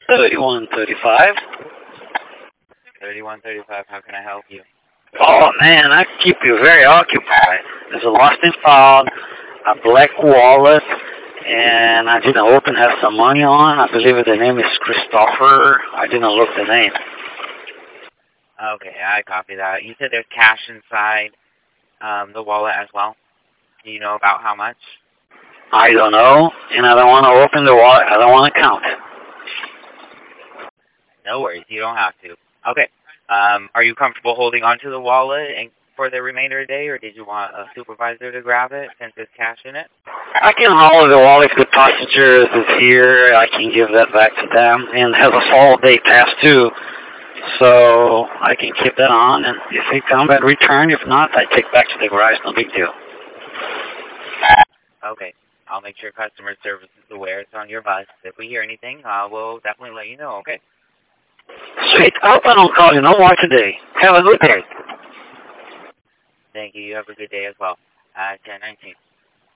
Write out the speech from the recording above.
3135. 3135, how can I help you? Oh man, I keep you very occupied. There's a lost and found, a black wallet, and I didn't look and have some money on. I believe the name is Christopher. I didn't look the name. Okay, I copy that. You said there's cash inside the wallet as well. Do you know about how much? I don't know, and I don't want to open the wallet. I don't want to count. No worries, you don't have to. Okay. Are you comfortable holding onto the wallet and for the remainder of the day, or did you want a supervisor to grab it since there's cash in it? I can hold the wallet if the passenger is here. I can give that back to them, and has a full day pass too. So I can keep that on, and if they come back, return. If not, I take back to the garage. No big deal. Okay. I'll make sure customer service is aware it's on your bus. If we hear anything, we'll definitely let you know, okay? Sweet. I hope I don't call you no more today. Have a good day. Thank you. You have a good day as well. 1019.